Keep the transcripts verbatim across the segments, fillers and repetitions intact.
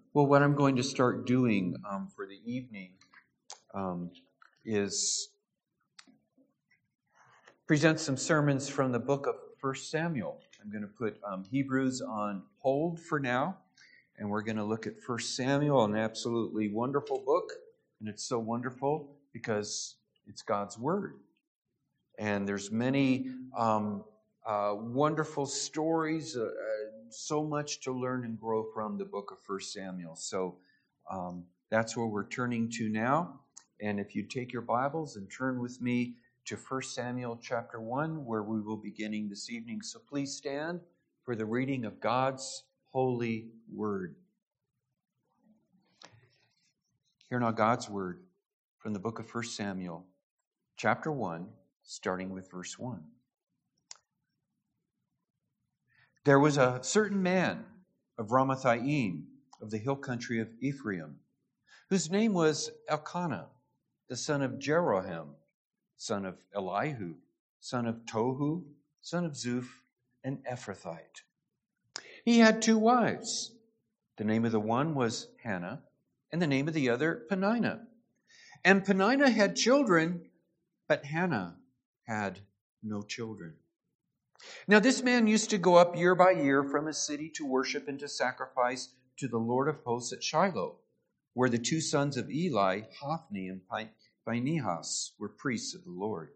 Well, what I'm going to start doing um, for the evening um, is present some sermons from the book of First Samuel. I'm going to put um, Hebrews on hold for now, and we're going to look at First Samuel, an absolutely wonderful book. And it's so wonderful because it's God's Word. And there's many um, uh, wonderful stories, uh, uh, so much to learn and grow from the book of First Samuel. So um, that's where we're turning to now. And if you take your Bibles and turn with me to First Samuel chapter one, where we will be beginning this evening. So please stand for the reading of God's holy word. Hear now God's word from the book of First Samuel chapter one, starting with verse one. There was a certain man of Ramathaim, of the hill country of Ephraim, whose name was Elkanah, the son of Jeroham, son of Elihu, son of Tohu, son of Zuph, an Ephrathite. He had two wives. The name of the one was Hannah, and the name of the other Peninnah. And Peninnah had children, but Hannah had no children. Now this man used to go up year by year from his city to worship and to sacrifice to the Lord of hosts at Shiloh, where the two sons of Eli, Hophni and Phinehas, were priests of the Lord.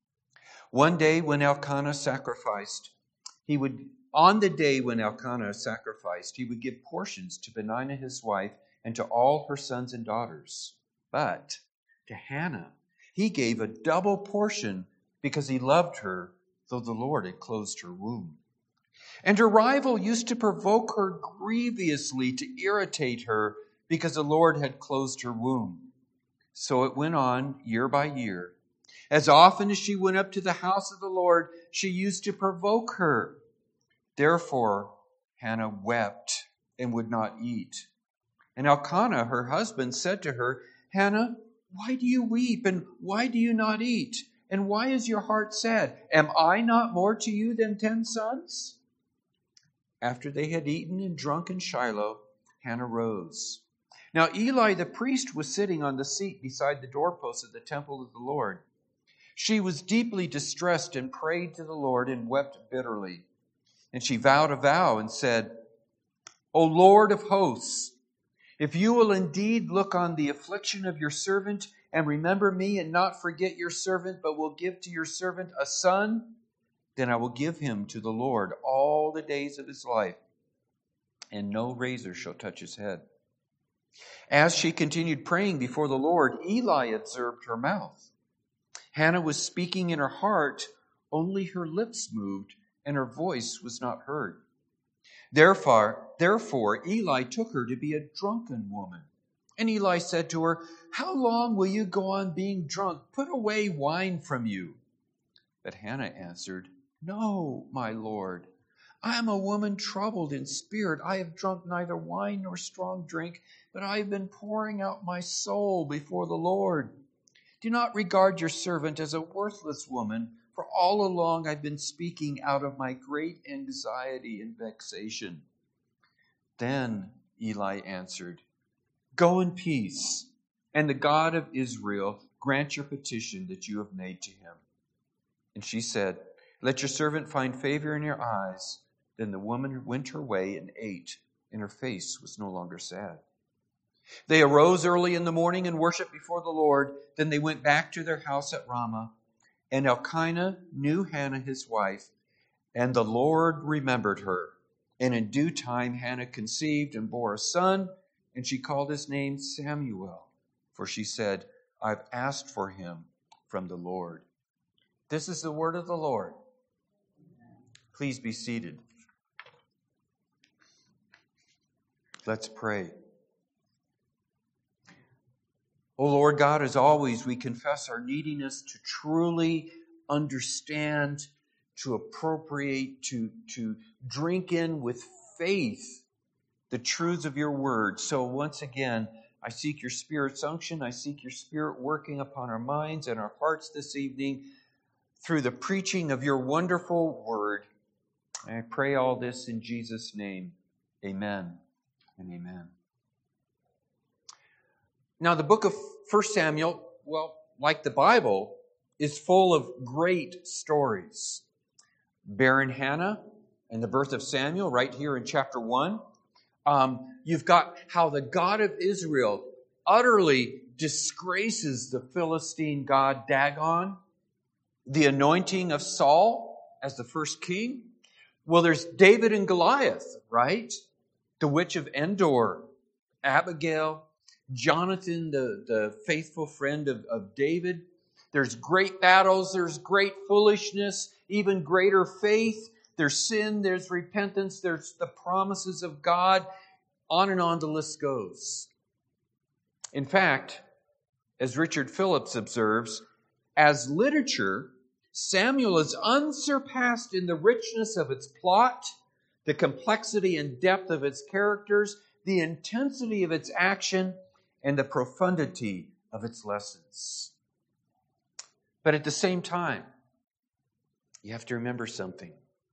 One day when Elkanah sacrificed, he would, on the day when Elkanah sacrificed, he would give portions to Peninnah his wife and to all her sons and daughters. But to Hannah he gave a double portion because he loved her, though the Lord had closed her womb. And her rival used to provoke her grievously to irritate her because the Lord had closed her womb. So it went on year by year. As often as she went up to the house of the Lord, she used to provoke her. Therefore, Hannah wept and would not eat. And Elkanah, her husband, said to her, Hannah, why do you weep and why do you not eat? And why is your heart sad? Am I not more to you than ten sons? After they had eaten and drunk in Shiloh, Hannah rose. Now Eli the priest was sitting on the seat beside the doorpost of the temple of the Lord. She was deeply distressed and prayed to the Lord and wept bitterly. And she vowed a vow and said, O Lord of hosts, if you will indeed look on the affliction of your servant and remember me and not forget your servant, but will give to your servant a son, then I will give him to the Lord all the days of his life, and no razor shall touch his head. As she continued praying before the Lord, Eli observed her mouth. Hannah was speaking in her heart, only her lips moved, and her voice was not heard. Therefore, therefore, Eli took her to be a drunken woman. And Eli said to her, How long will you go on being drunk? Put away wine from you. But Hannah answered, No, my Lord. I am a woman troubled in spirit. I have drunk neither wine nor strong drink, but I have been pouring out my soul before the Lord. Do not regard your servant as a worthless woman, for all along I've been speaking out of my great anxiety and vexation. Then Eli answered, Go in peace, and the God of Israel grant your petition that you have made to him. And she said, Let your servant find favor in your eyes. Then the woman went her way and ate, and her face was no longer sad. They arose early in the morning and worshiped before the Lord. Then they went back to their house at Ramah. And Elkanah knew Hannah his wife, and the Lord remembered her. And in due time Hannah conceived and bore a son, and she called his name Samuel, for she said, I've asked for him from the Lord. This is the word of the Lord. Please be seated. Let's pray. O Lord God, as always, we confess our neediness to truly understand, to appropriate, to, to drink in with faith the truths of your word. So once again, I seek your Spirit's unction. I seek your Spirit working upon our minds and our hearts this evening through the preaching of your wonderful word. And I pray all this in Jesus' name. Amen and amen. Now, the book of First Samuel, well, like the Bible, is full of great stories. Barren Hannah and the birth of Samuel, right here in chapter one. Um, you've got how the God of Israel utterly disgraces the Philistine god Dagon. The anointing of Saul as the first king. Well, there's David and Goliath, right? The witch of Endor, Abigail, Jonathan, the, the faithful friend of, of David. There's great battles, there's great foolishness, even greater faith. There's sin, there's repentance, there's the promises of God. On and on the list goes. In fact, as Richard Phillips observes, as literature, Samuel is unsurpassed in the richness of its plot, the complexity and depth of its characters, the intensity of its action, and the profundity of its lessons. But at the same time, you have to remember something.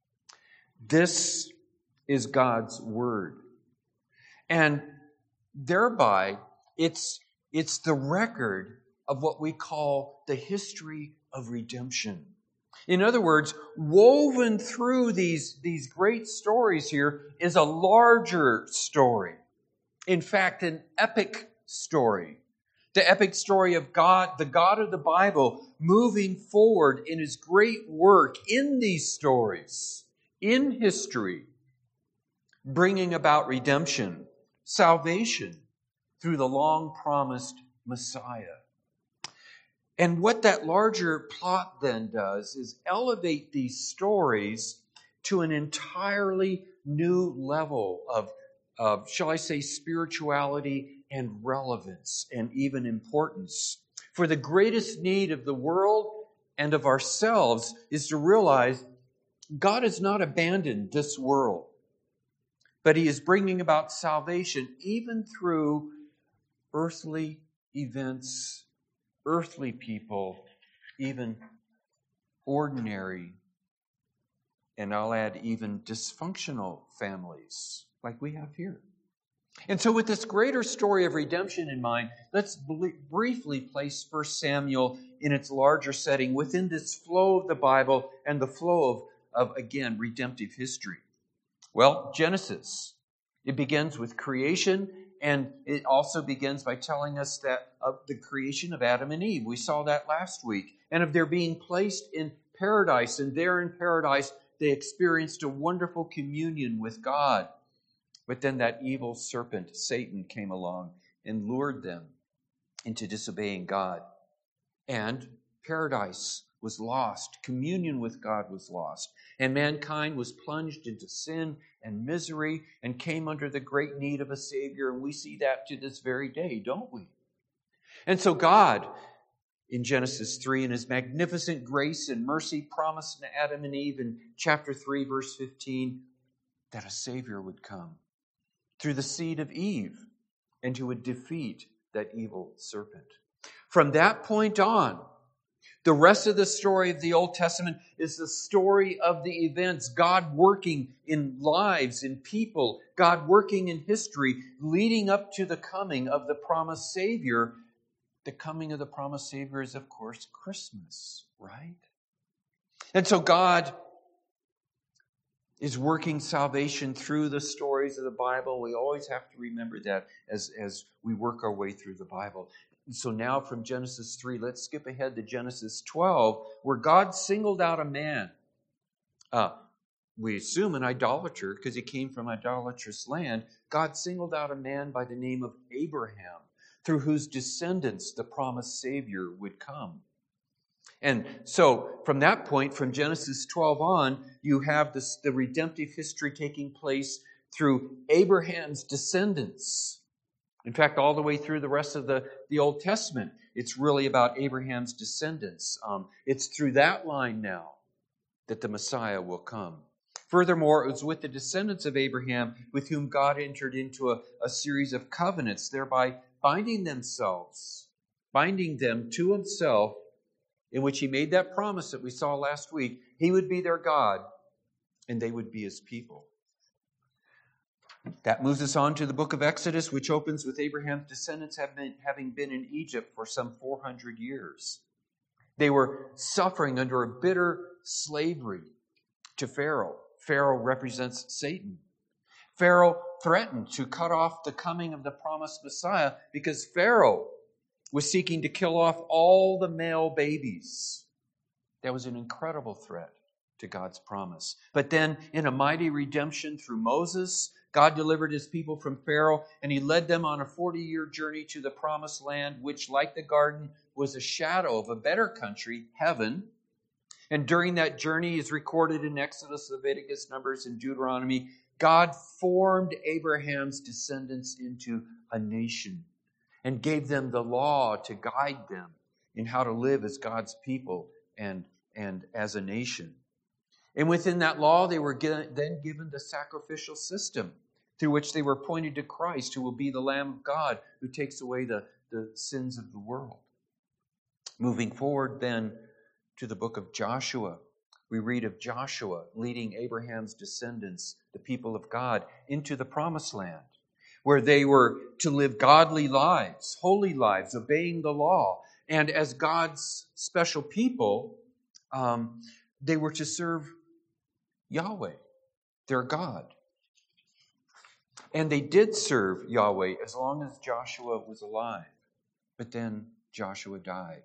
This is God's Word. And thereby, it's, it's the record of what we call the history of redemption. In other words, woven through these, these great stories here is a larger story. In fact, an epic story. The epic story of God, the God of the Bible, moving forward in His great work in these stories, in history, bringing about redemption, salvation through the long-promised Messiah. And what that larger plot then does is elevate these stories to an entirely new level of, of, shall I say, spirituality and relevance and even importance. For the greatest need of the world and of ourselves is to realize God has not abandoned this world, but He is bringing about salvation even through earthly events, earthly people, even ordinary, and I'll add even dysfunctional families like we have here. And so with this greater story of redemption in mind, let's bl- briefly place First Samuel in its larger setting within this flow of the Bible and the flow of, of again, redemptive history. Well, Genesis. It begins with creation, and it also begins by telling us that of the creation of Adam and Eve. We saw that last week. And of their being placed in paradise, and there in paradise they experienced a wonderful communion with God. But then that evil serpent, Satan, came along and lured them into disobeying God. And paradise was lost. Communion with God was lost. And mankind was plunged into sin and misery and came under the great need of a Savior. And we see that to this very day, don't we? And so God, in Genesis three, in His magnificent grace and mercy, promised to Adam and Eve in chapter three, verse fifteen, that a Savior would come through the seed of Eve and who would defeat that evil serpent. From that point on, the rest of the story of the Old Testament is the story of the events, God working in lives, in people, God working in history, leading up to the coming of the promised Savior. The coming of the promised Savior is, of course, Christmas, right? And so God is working salvation through the stories of the Bible. We always have to remember that as, as we work our way through the Bible. And so now from Genesis three, let's skip ahead to Genesis twelve, where God singled out a man. Uh, we assume an idolater, because he came from idolatrous land. God singled out a man by the name of Abraham, through whose descendants the promised Savior would come. And so from that point, from Genesis twelve on, you have this, the redemptive history taking place through Abraham's descendants. In fact, all the way through the rest of the, the Old Testament, it's really about Abraham's descendants. Um, it's through that line now that the Messiah will come. Furthermore, it was with the descendants of Abraham with whom God entered into a, a series of covenants, thereby binding themselves, binding them to Himself, in which He made that promise that we saw last week. He would be their God, and they would be His people. That moves us on to the book of Exodus, which opens with Abraham's descendants have been, having been in Egypt for some four hundred years. They were suffering under a bitter slavery to Pharaoh. Pharaoh represents Satan. Pharaoh threatened to cut off the coming of the promised Messiah because Pharaoh was seeking to kill off all the male babies. That was an incredible threat to God's promise. But then, in a mighty redemption through Moses, God delivered his people from Pharaoh, and he led them on a forty-year journey to the promised land, which, like the garden, was a shadow of a better country, heaven. And during that journey, as recorded in Exodus, Leviticus, Numbers, and Deuteronomy, God formed Abraham's descendants into a nation and gave them the law to guide them in how to live as God's people and, and as a nation. And within that law, they were then given the sacrificial system through which they were pointed to Christ, who will be the Lamb of God who takes away the, the sins of the world. Moving forward then to the book of Joshua, we read of Joshua leading Abraham's descendants, the people of God, into the promised land, where they were to live godly lives, holy lives, obeying the law. And as God's special people, um, they were to serve Yahweh, their God. And they did serve Yahweh as long as Joshua was alive. But then Joshua died.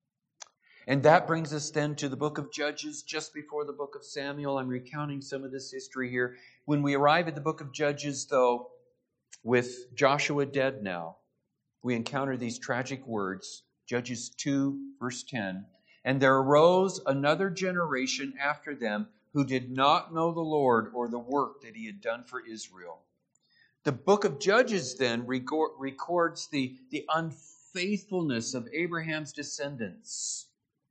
And that brings us then to the book of Judges, just before the book of Samuel. I'm recounting some of this history here. When we arrive at the book of Judges, though, with Joshua dead now, we encounter these tragic words, Judges two, verse ten. And there arose another generation after them who did not know the Lord or the work that he had done for Israel. The book of Judges then records the, the unfaithfulness of Abraham's descendants.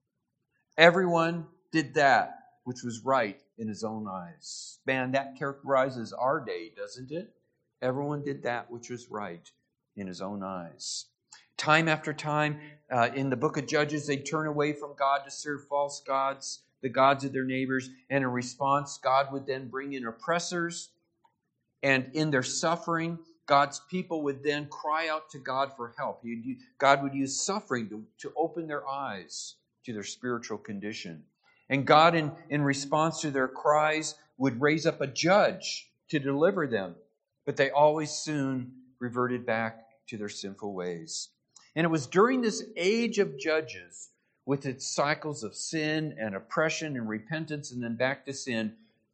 Everyone did that which was right in his own eyes. Man, that characterizes our day, doesn't it? Everyone did that which was right in his own eyes. Time after time, uh, in the book of Judges, they turn away from God to serve false gods, the gods of their neighbors, and in response, God would then bring in oppressors, and in their suffering, God's people would then cry out to God for help. He'd, God would use suffering to, to open their eyes to their spiritual condition. And God, in, in response to their cries, would raise up a judge to deliver them. But they always soon reverted back to their sinful ways. And it was during this age of Judges, with its cycles of sin and oppression and repentance and then back to sin,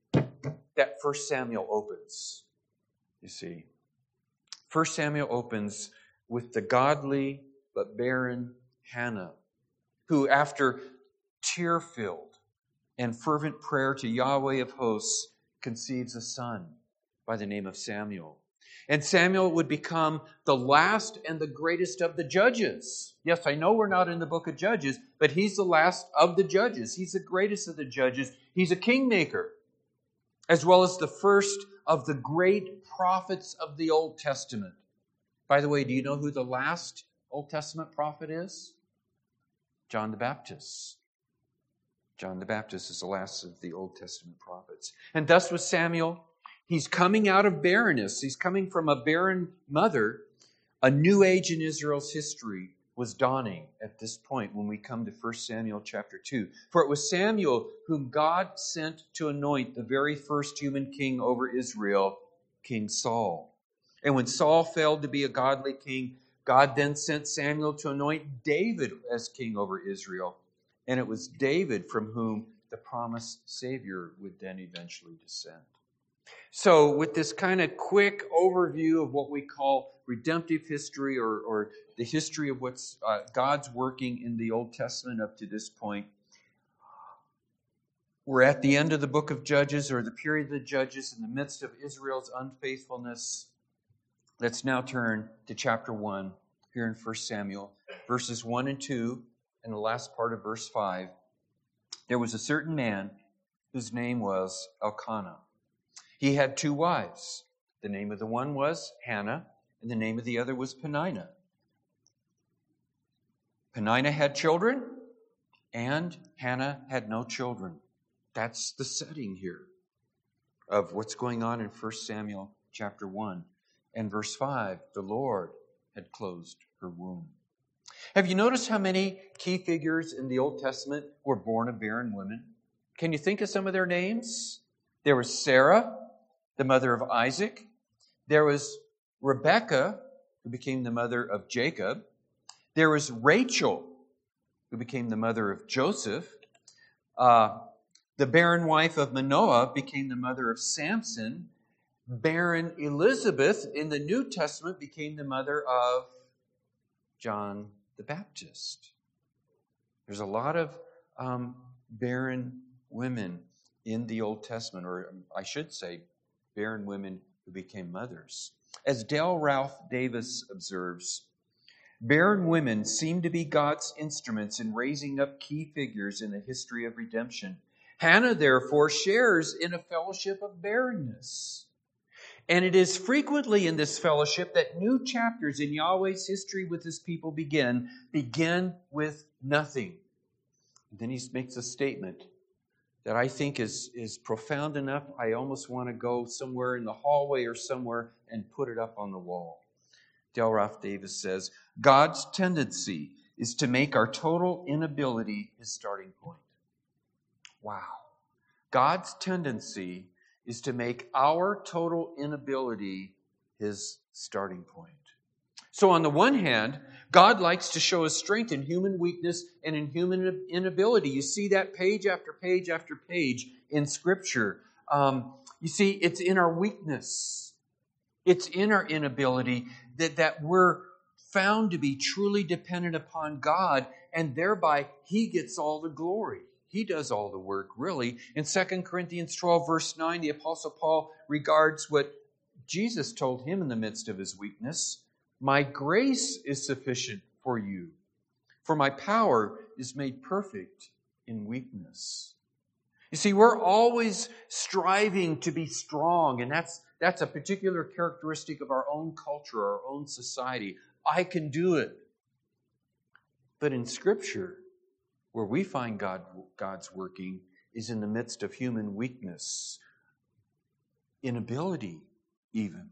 that First Samuel opens. You see, First Samuel opens with the godly but barren Hannah, who, after tear-filled and fervent prayer to Yahweh of hosts, conceives a son by the name of Samuel. And Samuel would become the last and the greatest of the judges. Yes, I know we're not in the book of Judges, but he's the last of the judges. He's the greatest of the judges. He's a kingmaker, as well as the first of the great prophets of the Old Testament. By the way, do you know who the last Old Testament prophet is? John the Baptist. John the Baptist is the last of the Old Testament prophets. And thus with Samuel, he's coming out of barrenness. He's coming from a barren mother. A new age in Israel's history was dawning at this point when we come to First Samuel chapter two. For it was Samuel whom God sent to anoint the very first human king over Israel, King Saul. And when Saul failed to be a godly king, God then sent Samuel to anoint David as king over Israel. And it was David from whom the promised Savior would then eventually descend. So with this kind of quick overview of what we call redemptive history, or, or the history of what's uh, God's working in the Old Testament up to this point, we're at the end of the book of Judges, or the period of the Judges, in the midst of Israel's unfaithfulness. Let's now turn to chapter one here in First Samuel, verses one and two, and the last part of verse five. There was a certain man whose name was Elkanah. He had two wives. The name of the one was Hannah, and the name of the other was Peninnah. Peninnah had children, and Hannah had no children. That's the setting here of what's going on in First Samuel chapter one and verse five. The Lord had closed her womb. Have you noticed how many key figures in the Old Testament were born of barren women? Can you think of some of their names? There was Sarah, the mother of Isaac. There was Rebekah, who became the mother of Jacob. There was Rachel, who became the mother of Joseph. Uh, the barren wife of Manoah became the mother of Samson. Barren Elizabeth in the New Testament became the mother of John the Baptist. There's a lot of um, barren women in the Old Testament, or I should say, barren women who became mothers. As Dale Ralph Davis observes, barren women seem to be God's instruments in raising up key figures in the history of redemption. Hannah, therefore, shares in a fellowship of barrenness. And it is frequently in this fellowship that new chapters in Yahweh's history with his people begin, begin with nothing. And then he makes a statement that I think is, is profound enough, I almost want to go somewhere in the hallway or somewhere and put it up on the wall. Dale Ralph Davis says, God's tendency is to make our total inability his starting point. Wow. God's tendency is to make our total inability his starting point. So on the one hand, God likes to show his strength in human weakness and in human inability. You see that page after page after page in Scripture. Um, you see, it's in our weakness. It's in our inability that, that we're found to be truly dependent upon God, and thereby he gets all the glory. He does all the work, really. In Second Corinthians twelve, verse nine, the Apostle Paul regards what Jesus told him in the midst of his weakness. My grace is sufficient for you, for my power is made perfect in weakness. You see, we're always striving to be strong, and that's, that's a particular characteristic of our own culture, our own society. I can do it. But in Scripture, where we find God, God's working is in the midst of human weakness, inability even.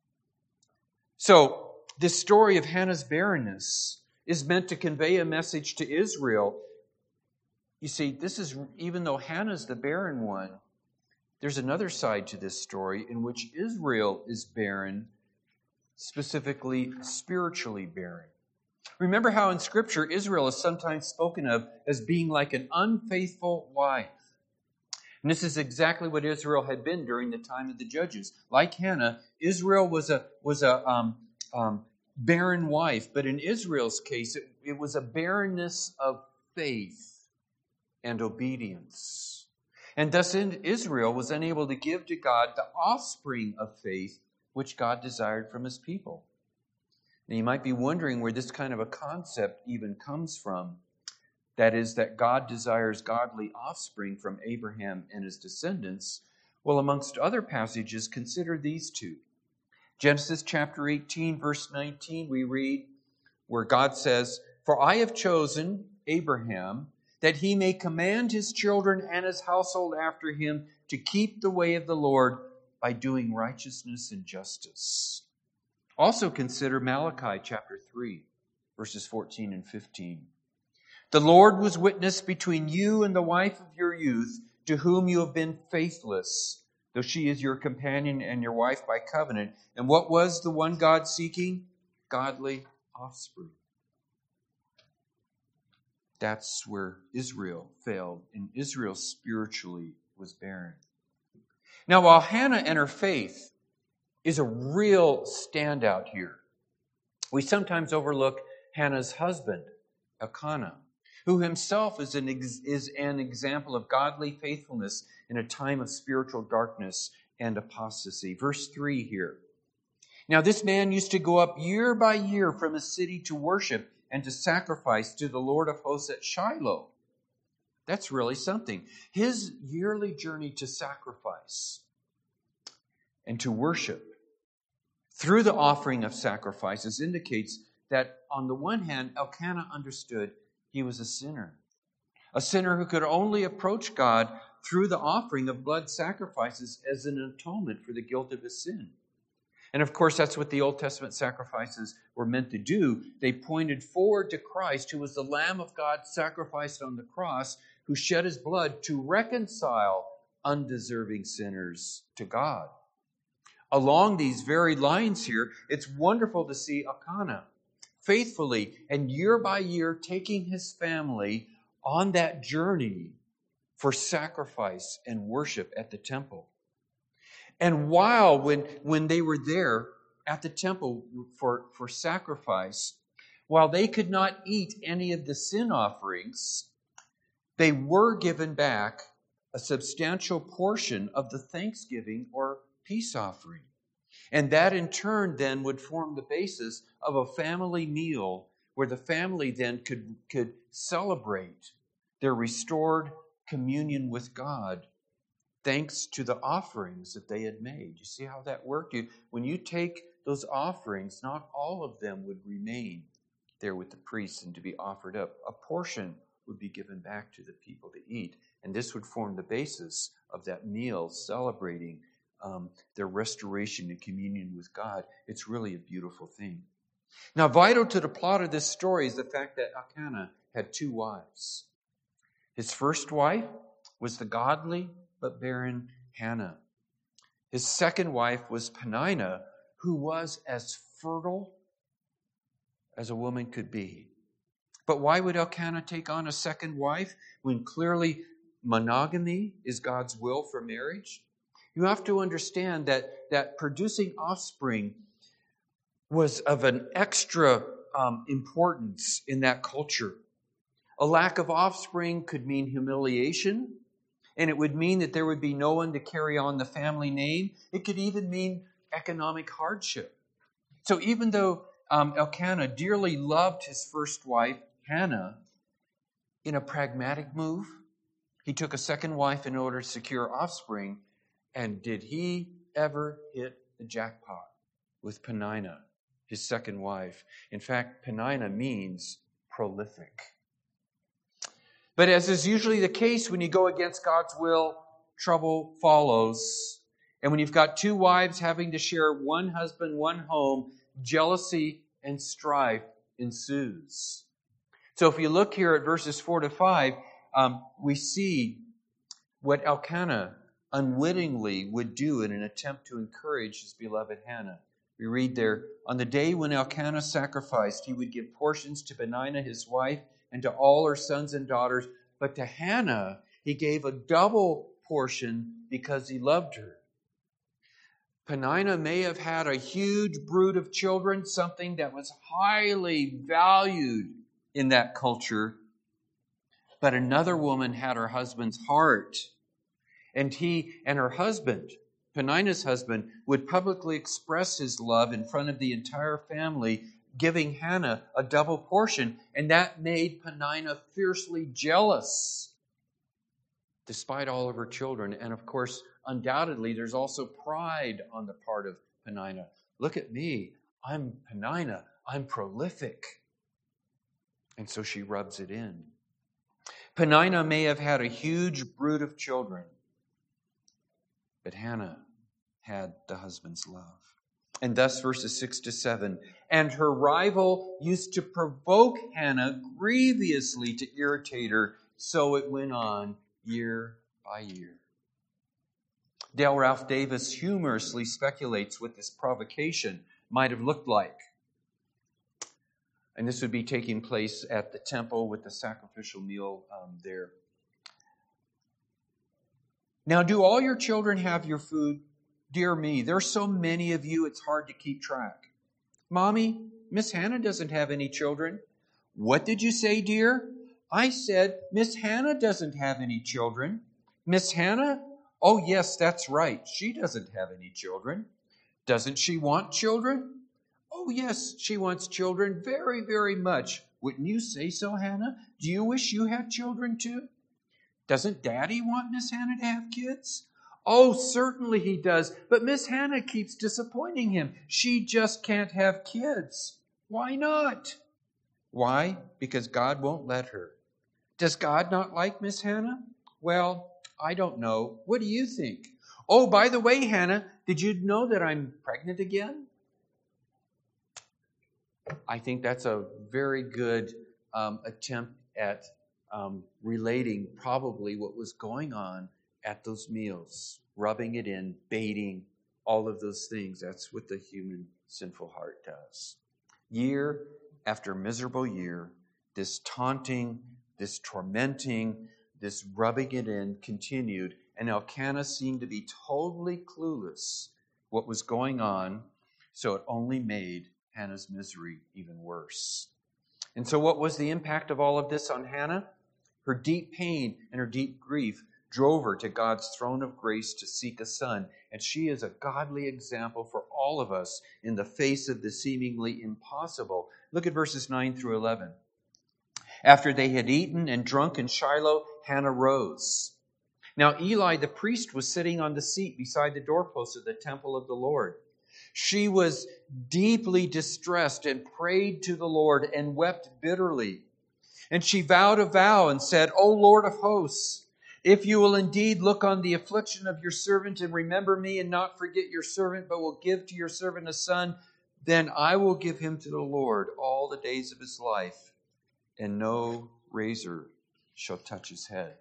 So, this story of Hannah's barrenness is meant to convey a message to Israel. You see, this is, even though Hannah's the barren one, there's another side to this story in which Israel is barren, specifically spiritually barren. Remember how in Scripture Israel is sometimes spoken of as being like an unfaithful wife. And this is exactly what Israel had been during the time of the judges. Like Hannah, Israel was a was a um, um, barren wife, but in Israel's case, it, it was a barrenness of faith and obedience. And thus Israel was unable to give to God the offspring of faith which God desired from his people. Now, you might be wondering where this kind of a concept even comes from. That is, that God desires godly offspring from Abraham and his descendants. Well, amongst other passages, consider these two. Genesis chapter eighteen, verse nineteen, we read where God says, For I have chosen Abraham, that he may command his children and his household after him to keep the way of the Lord by doing righteousness and justice. Also consider Malachi chapter three, verses fourteen and fifteen. The Lord was witness between you and the wife of your youth, to whom you have been faithless, though she is your companion and your wife by covenant. And what was the one God seeking? Godly offspring. That's where Israel failed, and Israel spiritually was barren. Now, while Hannah and her faith is a real standout here, we sometimes overlook Hannah's husband, Elkanah, who himself is an, ex- is an example of godly faithfulness in a time of spiritual darkness and apostasy. Verse three here. Now this man used to go up year by year from his city to worship and to sacrifice to the Lord of hosts at Shiloh. That's really something. His yearly journey to sacrifice and to worship through the offering of sacrifices indicates that on the one hand, Elkanah understood he was a sinner. A sinner who could only approach God through the offering of blood sacrifices as an atonement for the guilt of his sin. And of course, that's what the Old Testament sacrifices were meant to do. They pointed forward to Christ, who was the Lamb of God sacrificed on the cross, who shed his blood to reconcile undeserving sinners to God. Along these very lines here, it's wonderful to see Elkanah faithfully and year by year taking his family on that journey for sacrifice and worship at the temple. And while, when, when they were there at the temple for, for sacrifice, while they could not eat any of the sin offerings, they were given back a substantial portion of the thanksgiving or peace offering. And that in turn then would form the basis of a family meal where the family then could, could celebrate their restored communion with God, thanks to the offerings that they had made. You see how that worked? You, when you take those offerings, not all of them would remain there with the priests and to be offered up. A portion would be given back to the people to eat. And this would form the basis of that meal celebrating um, their restoration and communion with God. It's really a beautiful thing. Now, vital to the plot of this story is the fact that Elkanah had two wives. His first wife was the godly but barren Hannah. His second wife was Peninnah, who was as fertile as a woman could be. But why would Elkanah take on a second wife when clearly monogamy is God's will for marriage? You have to understand that, that producing offspring was of an extra um, importance in that culture. A lack of offspring could mean humiliation, and it would mean that there would be no one to carry on the family name. It could even mean economic hardship. So even though um, Elkanah dearly loved his first wife, Hannah, in a pragmatic move, he took a second wife in order to secure offspring. And did he ever hit the jackpot with Peninnah, his second wife? In fact, Peninnah means prolific. But as is usually the case when you go against God's will, trouble follows. And when you've got two wives having to share one husband, one home, jealousy and strife ensues. So if you look here at verses four to five, um, we see what Elkanah unwittingly would do in an attempt to encourage his beloved Hannah. We read there, on the day when Elkanah sacrificed, he would give portions to Peninnah, his wife, and to all her sons and daughters. But to Hannah, he gave a double portion because he loved her. Peninnah may have had a huge brood of children, something that was highly valued in that culture. But another woman had her husband's heart. And he and her husband, Peninnah's husband, would publicly express his love in front of the entire family, giving Hannah a double portion, and that made Peninnah fiercely jealous, despite all of her children. And of course, undoubtedly, there's also pride on the part of Peninnah. Look at me. I'm Peninnah. I'm prolific. And so she rubs it in. Peninnah may have had a huge brood of children, but Hannah had the husband's love. And thus, verses six to seven, and her rival used to provoke Hannah grievously to irritate her, so it went on year by year. Dale Ralph Davis humorously speculates what this provocation might have looked like. And this would be taking place at the temple with the sacrificial meal um, there. Now, do all your children have your food? Dear me, there's so many of you, it's hard to keep track. Mommy, Miss Hannah doesn't have any children. What did you say, dear? I said, Miss Hannah doesn't have any children. Miss Hannah? Oh, yes, that's right. She doesn't have any children. Doesn't she want children? Oh, yes, she wants children very, very much. Wouldn't you say so, Hannah? Do you wish you had children too? Doesn't Daddy want Miss Hannah to have kids? Oh, certainly he does. But Miss Hannah keeps disappointing him. She just can't have kids. Why not? Why? Because God won't let her. Does God not like Miss Hannah? Well, I don't know. What do you think? Oh, by the way, Hannah, did you know that I'm pregnant again? I think that's a very good um, attempt at um, relating probably what was going on at those meals, rubbing it in, baiting, all of those things. That's what the human sinful heart does. Year after miserable year, this taunting, this tormenting, this rubbing it in continued, and Elkanah seemed to be totally clueless what was going on, so it only made Hannah's misery even worse. And so what was the impact of all of this on Hannah? Her deep pain and her deep grief drove her to God's throne of grace to seek a son. And she is a godly example for all of us in the face of the seemingly impossible. Look at verses nine through eleven. After they had eaten and drunk in Shiloh, Hannah rose. Now Eli the priest was sitting on the seat beside the doorpost of the temple of the Lord. She was deeply distressed and prayed to the Lord and wept bitterly. And she vowed a vow and said, O Lord of hosts, if you will indeed look on the affliction of your servant and remember me and not forget your servant, but will give to your servant a son, then I will give him to the Lord all the days of his life, and no razor shall touch his head.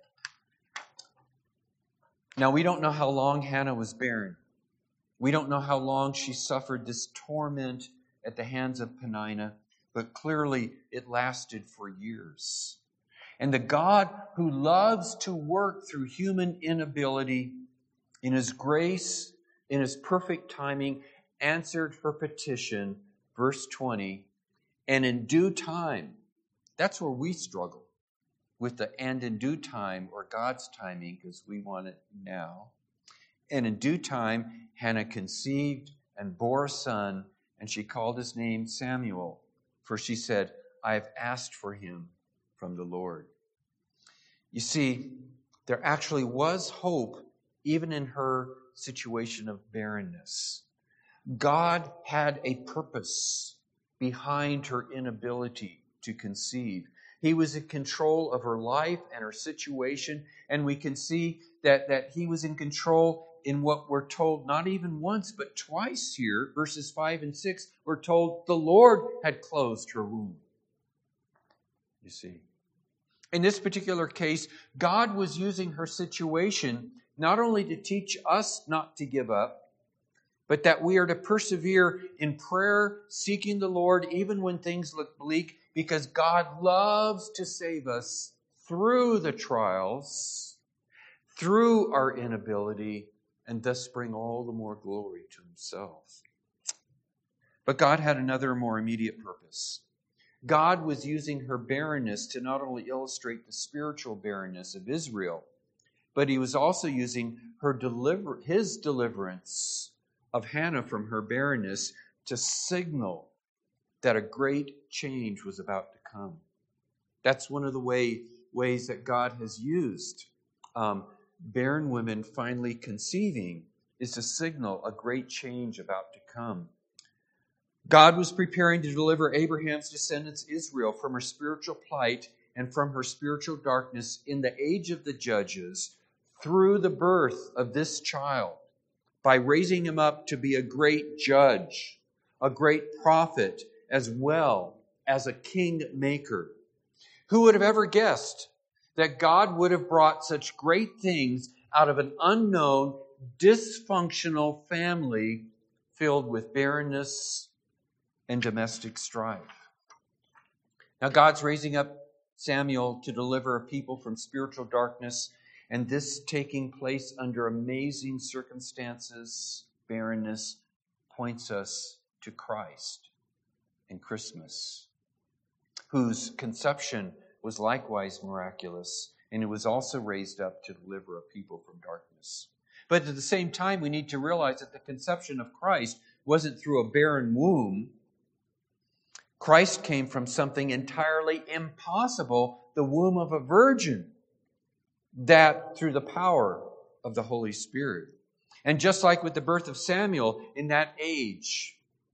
Now, we don't know how long Hannah was barren. We don't know how long she suffered this torment at the hands of Peninnah, but clearly it lasted for years. And the God who loves to work through human inability, in his grace, in his perfect timing, answered her petition, verse twenty, and in due time. That's where we struggle with the and in due time, or God's timing, because we want it now. And in due time, Hannah conceived and bore a son, and she called his name Samuel, for she said, I have asked for him from the Lord. You see, there actually was hope even in her situation of barrenness. God had a purpose behind her inability to conceive. He was in control of her life and her situation, and we can see that, that he was in control in what we're told not even once, but twice here, verses five and six, we're told the Lord had closed her womb. You see. In this particular case, God was using her situation not only to teach us not to give up, but that we are to persevere in prayer, seeking the Lord even when things look bleak, because God loves to save us through the trials, through our inability, and thus bring all the more glory to himself. But God had another more immediate purpose. God was using her barrenness to not only illustrate the spiritual barrenness of Israel, but he was also using her deliver, his deliverance of Hannah from her barrenness to signal that a great change was about to come. That's one of the way, ways that God has used um, barren women finally conceiving, is to signal a great change about to come. God was preparing to deliver Abraham's descendants Israel from her spiritual plight and from her spiritual darkness in the age of the judges through the birth of this child, by raising him up to be a great judge, a great prophet, as well as a king maker. Who would have ever guessed that God would have brought such great things out of an unknown, dysfunctional family filled with barrenness and domestic strife? Now, God's raising up Samuel to deliver a people from spiritual darkness, and this taking place under amazing circumstances, barrenness, points us to Christ and Christmas, whose conception was likewise miraculous, and it was also raised up to deliver a people from darkness. But at the same time, we need to realize that the conception of Christ wasn't through a barren womb. Christ came from something entirely impossible, the womb of a virgin, that through the power of the Holy Spirit. And just like with the birth of Samuel in that age,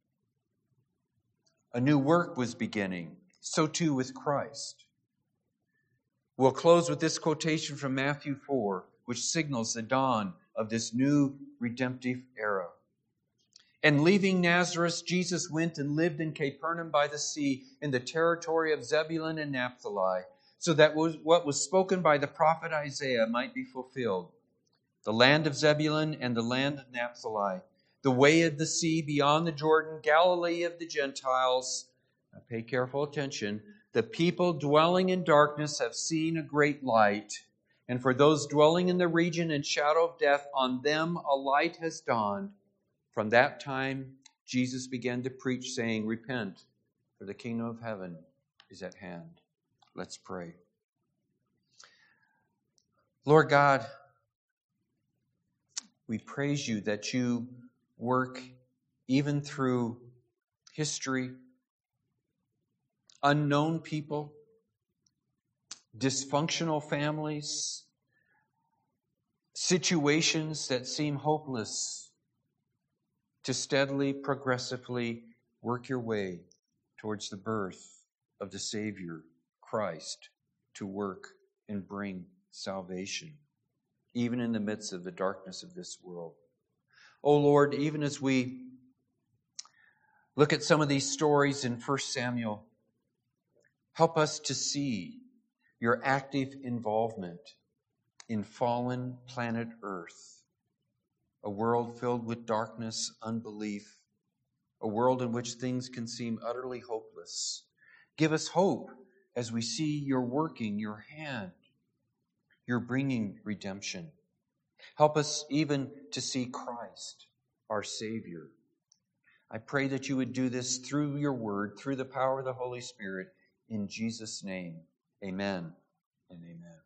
a new work was beginning. So too with Christ. We'll close with this quotation from Matthew four, which signals the dawn of this new redemptive era. And leaving Nazareth, Jesus went and lived in Capernaum by the sea in the territory of Zebulun and Naphtali, so that what was spoken by the prophet Isaiah might be fulfilled. The land of Zebulun and the land of Naphtali, the way of the sea beyond the Jordan, Galilee of the Gentiles. Now pay careful attention. The people dwelling in darkness have seen a great light. And for those dwelling in the region and shadow of death, on them a light has dawned. From that time, Jesus began to preach, saying, Repent, for the kingdom of heaven is at hand. Let's pray. Lord God, we praise you that you work even through history, unknown people, dysfunctional families, situations that seem hopeless, to steadily, progressively work your way towards the birth of the Savior, Christ, to work and bring salvation, even in the midst of the darkness of this world. Oh Lord, even as we look at some of these stories in First Samuel, help us to see your active involvement in fallen planet Earth, a world filled with darkness, unbelief, a world in which things can seem utterly hopeless. Give us hope as we see your working, your hand, your bringing redemption. Help us even to see Christ, our Savior. I pray that you would do this through your word, through the power of the Holy Spirit, in Jesus' name. Amen and amen.